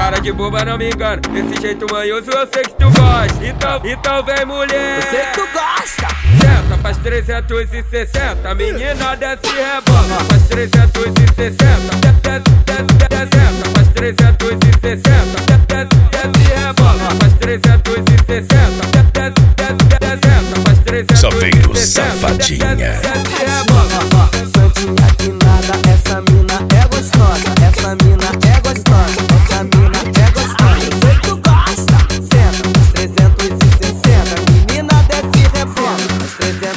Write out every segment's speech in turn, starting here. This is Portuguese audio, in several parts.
cara de boba não me engana. Desse jeito manhoso eu sei que tu gosta. Então vem mulher, Eu sei que tu gosta. senta, faz 360. Menina desce e rebola. Faz 360. Senta, faz 360. Desce e rebola. Faz 360. Senta, faz 360. Só veio safadinha. Desce e rebola. Santinha que nada, essa mina é gostosa. Essa mina é gostosa. Essa mina é gostosa. Eu sei que tu gosta. Senta, faz 360. Menina desce e rebola. Faz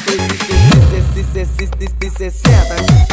360.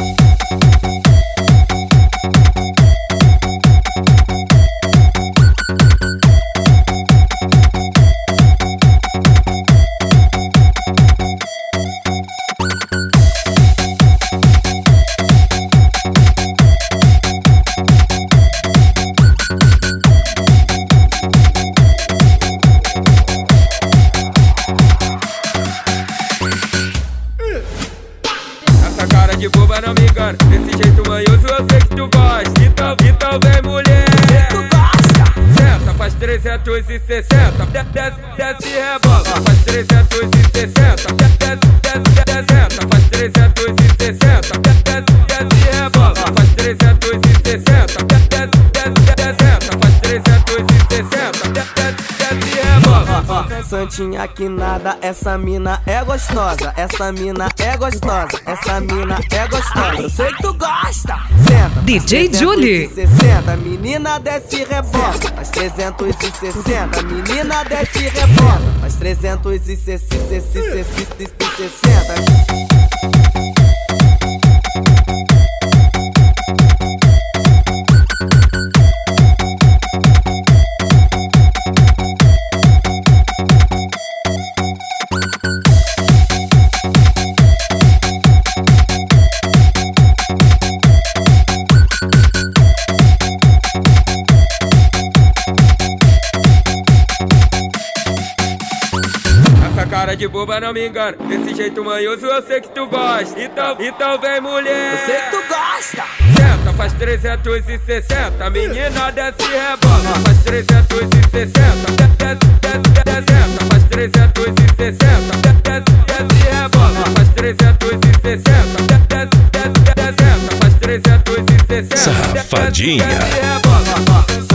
Essa cara de boba não me engana. Desse jeito manhoso eu sei que tu gosta. Então vem mulher, Tu gosta. senta, faz 360. Desce e rebola. Faz 360. Senta, faz 360. Desce e rebola. Faz 360. Senta, faz 360. Desce e rebola. Santinha que nada, essa mina é gostosa. Essa mina é gostosa. Essa mina é gostosa. Eu sei que tu gosta. Senta. DJ Julie. 360, menina desce e rebola. Faz 360, menina desce e rebola. Faz 360. Essa cara de boba não me engana. Desse jeito manhoso eu sei que tu gosta. Então vem mulher, Eu sei que tu gosta. senta, faz 360. Menina desce e rebola. Faz 360. Senta, faz 360. Desce e rebola. Faz 360. Senta, faz 360. Safadinha. Desce e rebola.